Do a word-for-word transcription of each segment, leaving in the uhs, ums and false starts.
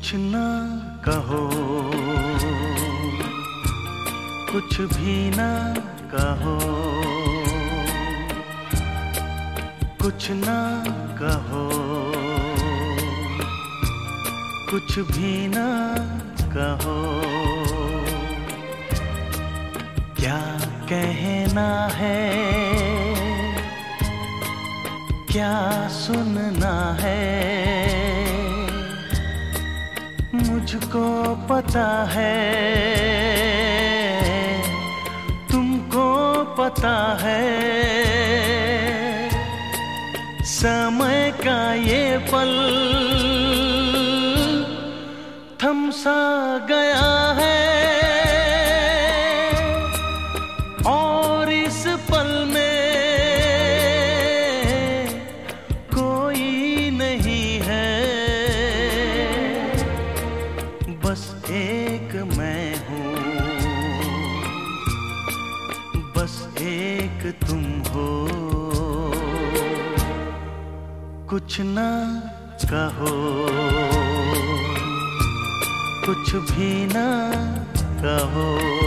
कुछ ना कहो, कुछ भी ना कहो, कुछ ना कहो, कुछ भी ना कहो। क्या कहना है, क्या सुनना है, मुझको पता है, तुमको पता है। समय का ये पल थम सा गया है, और इस पल में कोई नहीं है। बस एक मैं हूँ, बस एक तुम हो। कुछ ना कहो, कुछ भी ना कहो।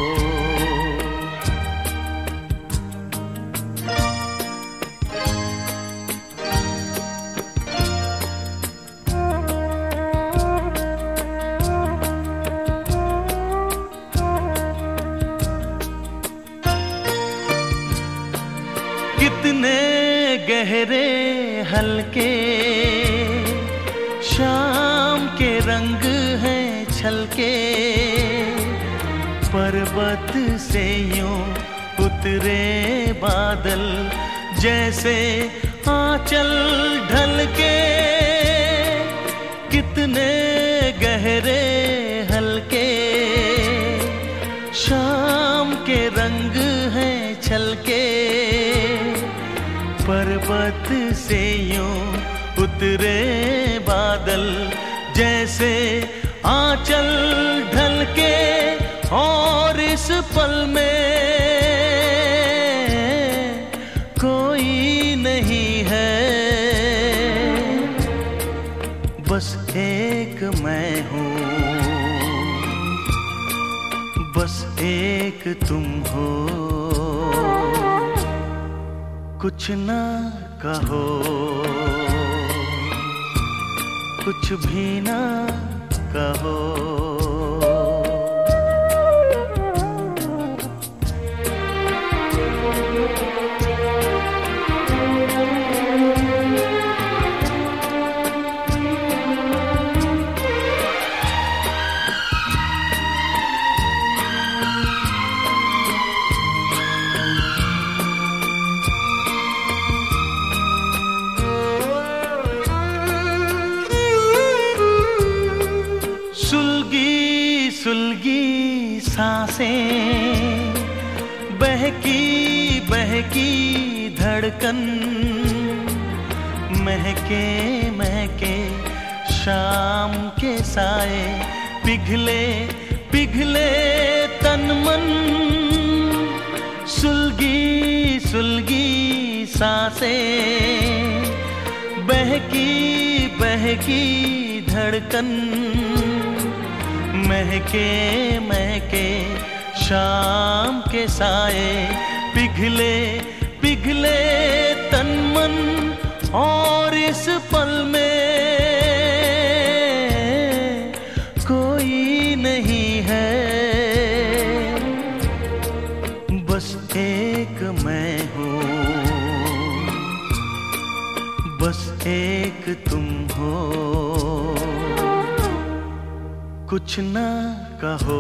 कितने गहरे हल्के शाम के रंग हैं छलके, पर्वत से यूं उतरे बादल जैसे आंचल ढलके। कितने गहरे हल्के शाम के रंग हैं छलके, पर्वत से यूं उतरे बादल जैसे आंचल ढलके। और इस पल में कोई नहीं है, बस एक मैं हूँ, बस एक तुम हो। कुछ ना कहो, कुछ भी ना कहो। सुलगी सुलगी सांसें, बहकी बहकी धड़कन, महके महके शाम के साए, पिघले पिघले तन मन। सुलगी सुलगी सांसें, बहकी बहकी धड़कन, महके महके शाम के साए, पिघले पिघले तन मन। और इस पल में कोई नहीं है, बस एक मैं हूँ, बस एक तुम हो। कुछ ना कहो,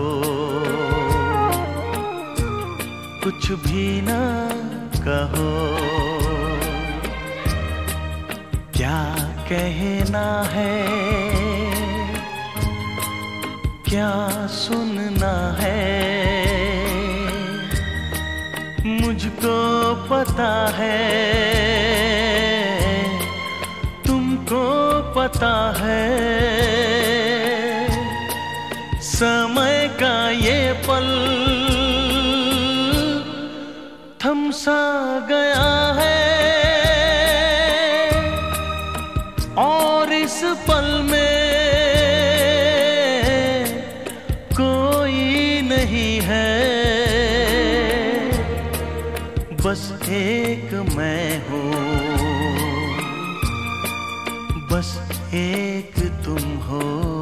कुछ भी ना कहो। क्या कहना है, क्या सुनना है, मुझको पता है, तुमको पता है। समय का ये पल थम सा गया है, और इस पल में एक मैं हूँ, बस एक तुम हो।